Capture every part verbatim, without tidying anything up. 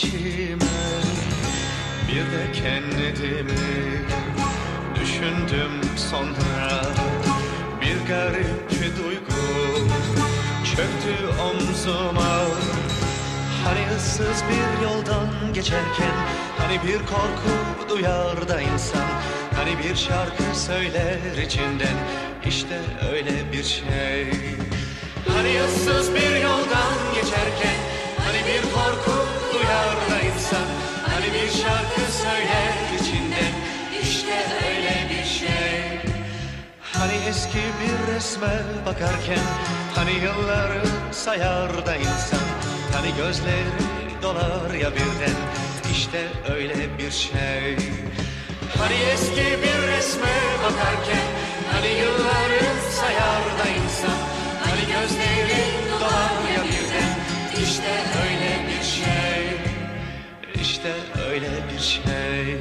içime, bir de kendimi düşündüm sonra. Bir garip duygu çöktü omzuma. Hani ıssız bir yoldan geçerken, hani bir korku duyar da insan, hani bir şarkı söyler içinden, işte öyle bir şey. Hani ıssız bir yoldan geçerken, hani bir korku duyar da insan, hani bir şarkı söyler içinden, işte öyle bir şey. Hani eski bir resme bakarken, hani yılları sayar da insan, hani gözleri dolar ya birden, işte öyle bir şey. Hani eski bir resme bakarken, hani yılları sayar da insan, hani gözleri dolar ya birden, işte öyle bir şey. İşte öyle bir şey.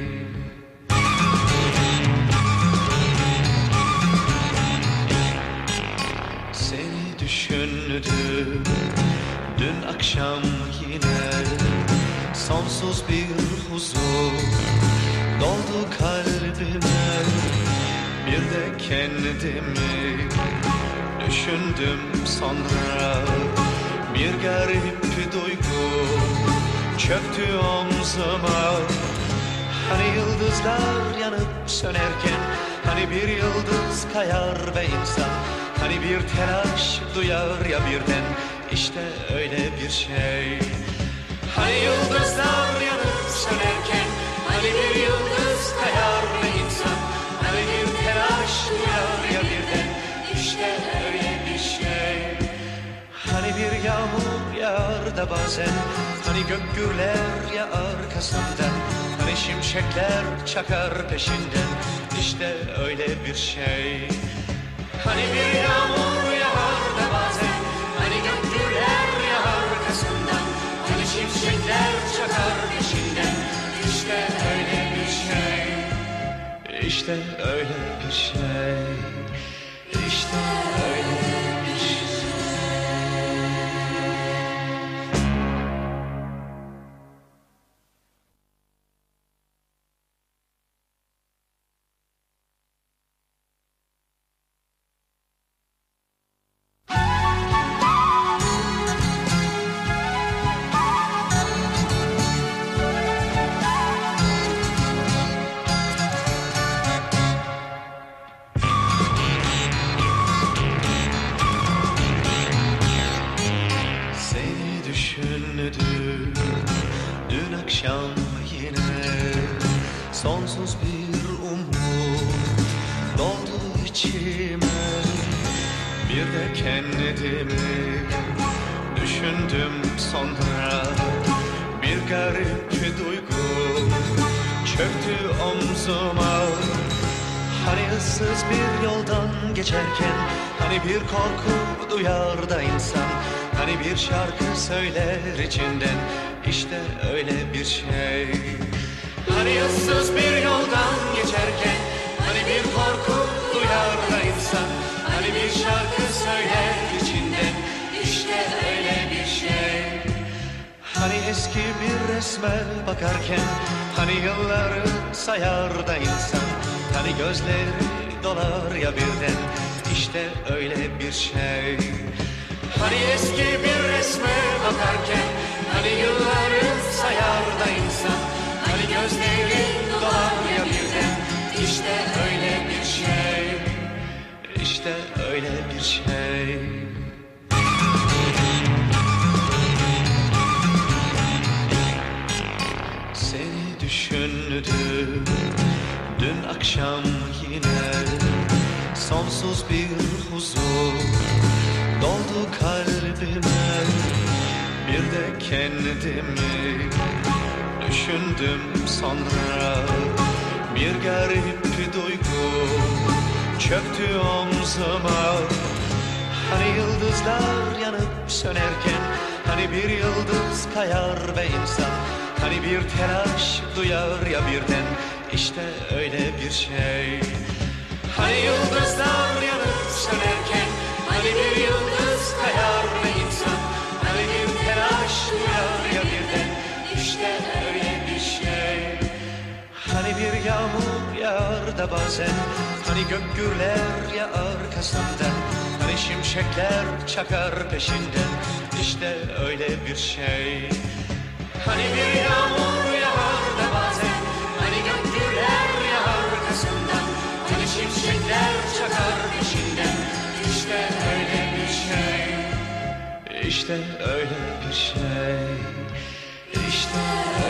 Seni düşündüm dün akşam yine, sonsuz bir huzur doldu kalbime. Bir de kendimi düşündüm sonra. Bir garip duygu çöktü omzuma. Hani yıldızlar yanıp sönerken, hani bir yıldız kayar ve insan, hani bir telaş duyar ya birden, işte öyle bir şey. Hani yıldızlar yanıp sönerken, hani bir yıldız kayar ve insan, hani bir telaş duyar ya birden, işte öyle bir şey. Hani bir yağmur yağar da bazen, hani gök gürler ya arkasından, hani şimşekler çakar peşinden, işte öyle bir şey. Hani bir yağmur yağar da bazen, hani gök gürler ya arkasından, hani şimşekler çakar peşinden, işte öyle bir şey. İşte öyle bir şey. İşte öyle bir şey. Düşündüm dün akşam yine, sonsuz bir umut doldu içime. Bir de kendimi düşündüm sonra. Bir garip duygu çöktü omzuma. Hani ıssız bir yoldan geçerken, hani bir korku duyar da insan, hani bir şarkı söyler içinden, işte öyle bir şey. Hani ıssız bir yoldan geçerken, hani bir korku duyar da insan, hani bir şarkı söyler içinden, işte öyle bir şey. Hani eski bir resme bakarken, hani yılları sayar da insan, hani gözleri dolar ya birden, işte öyle bir şey. Hani eski bir resme bakarken, hani yılları sayar da insan, hani gözleri dolar ya birden, işte öyle bir şey. İşte öyle bir şey. Seni düşündüm dün akşam yine, sonsuz bir huzur doldu kalbime. Bir de kendimi düşündüm sonra. Bir garip duygu çöktü omzuma. Hani yıldızlar yanıp sönerken, hani bir yıldız kayar ve insan, hani bir telaş duyar ya birden, işte öyle bir şey. Hani yıldızlar yanıp sönerken, hani bir yıldız kayar ve insan, hani bir telaş duyar ya birden, İşte öyle bir şey. Hani bir yağmur yağar da bazen, hani gök gürler ya arkasından, hani şimşekler çakar peşinden. İşte öyle bir şey. Hani bir yağmur yağar da bazen, hani gök gürler ya arkasından, hani şimşekler çakar peşinden. İşte öyle bir şey. İşte öyle bir şey. İşte